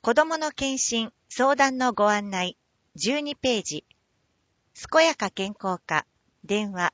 子どもの検診、相談のご案内、12ページ。健やか健康課、電話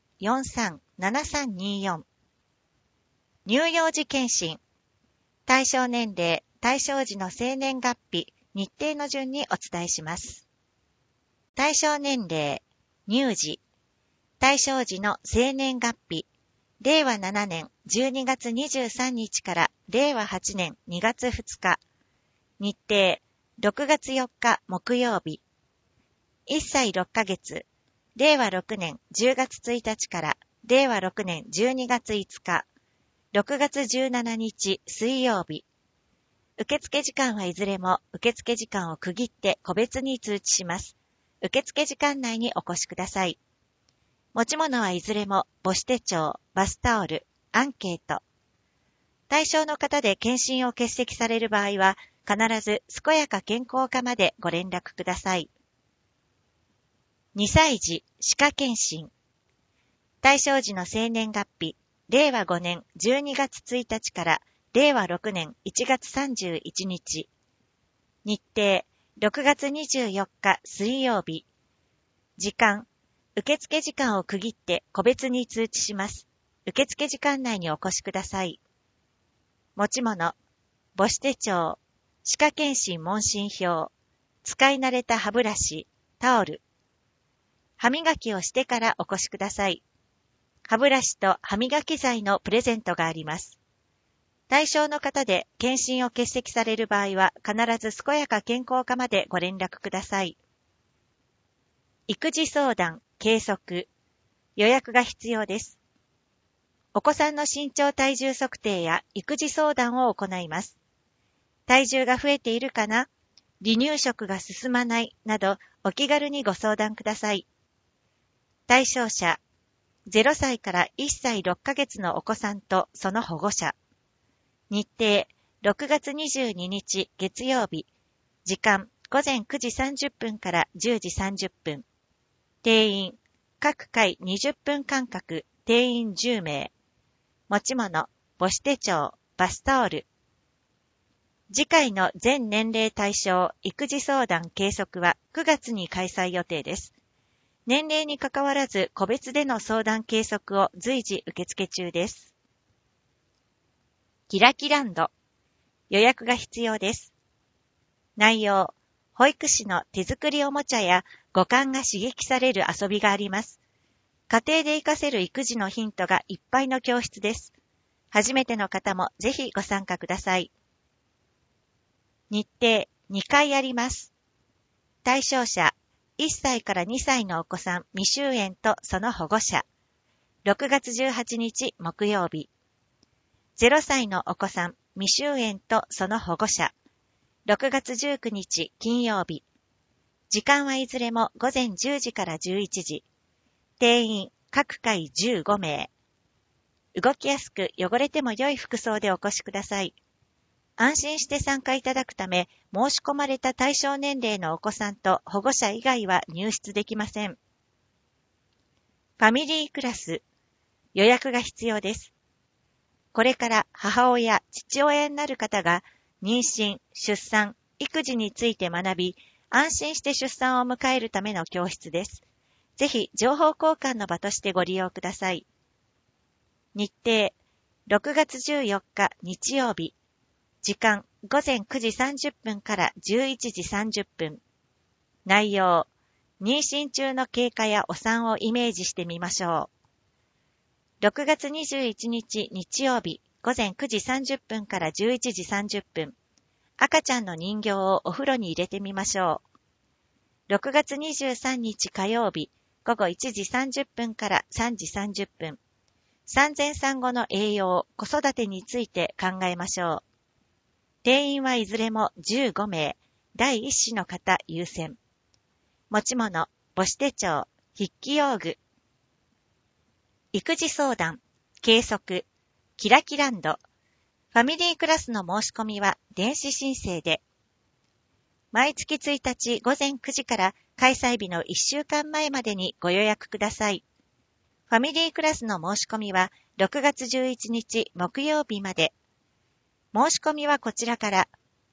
437324。乳幼児検診。対象年齢、対象時の生年月日、日程の順にお伝えします。対象年齢、乳児。対象時の生年月日、令和7年12月23日から令和8年2月2日。日程、6月4日木曜日。1歳6ヶ月、令和6年10月1日から令和6年12月5日。6月17日水曜日。受付時間はいずれも受付時間を区切って個別に通知します。受付時間内にお越しください。持ち物はいずれも母子手帳、バスタオル、アンケート。対象の方で検診を欠席される場合は、必ず健やか健康課までご連絡ください。2歳児歯科検診。対象時の生年月日、令和5年12月1日から令和6年1月31日。日程、6月24日水曜日。時間、受付時間を区切って個別に通知します。受付時間内にお越しください。持ち物、母子手帳、歯科検診問診票、使い慣れた歯ブラシ、タオル。歯磨きをしてからお越しください。歯ブラシと歯磨き剤のプレゼントがあります。対象の方で検診を欠席される場合は必ず健やか健康課までご連絡ください。育児相談、計測、予約が必要です。お子さんの身長体重測定や育児相談を行います。体重が増えているかな、離乳食が進まないなどお気軽にご相談ください。対象者、0歳から1歳6ヶ月のお子さんとその保護者。日程、6月22日月曜日。時間、午前9時30分から10時30分。定員、各回20分間隔、定員10名。持ち物、母子手帳、バスタオル。次回の全年齢対象育児相談計測は9月に開催予定です。年齢にかかわらず個別での相談計測を随時受付中です。キラキランド。予約が必要です。内容、保育士の手作りおもちゃや五感が刺激される遊びがあります。家庭で活かせる育児のヒントがいっぱいの教室です。初めての方もぜひご参加ください。日程2回あります。対象者、1歳から2歳のお子さん未就園とその保護者。6月18日木曜日。0歳のお子さん未就園とその保護者。6月19日金曜日。時間はいずれも午前10時から11時。定員各回15名。動きやすく汚れても良い服装でお越しください。安心して参加いただくため、申し込まれた対象年齢のお子さんと保護者以外は入室できません。ファミリークラス。予約が必要です。これから母親、父親になる方が妊娠、出産、育児について学び、安心して出産を迎えるための教室です。ぜひ情報交換の場としてご利用ください。日程、6月14日日曜日。時間、午前9時30分から11時30分。内容、妊娠中の経過やお産をイメージしてみましょう。6月21日日曜日、午前9時30分から11時30分。赤ちゃんの人形をお風呂に入れてみましょう。6月23日火曜日、午後1時30分から3時30分。産前産後の栄養、子育てについて考えましょう。定員はいずれも15名、第一子の方優先。持ち物、母子手帳、筆記用具。育児相談、計測、キラキランド。ファミリークラスの申し込みは電子申請で。毎月1日午前9時から開催日の1週間前までにご予約ください。ファミリークラスの申し込みは6月11日木曜日まで。申し込みはこちらから。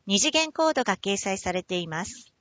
二次元コードが掲載されています。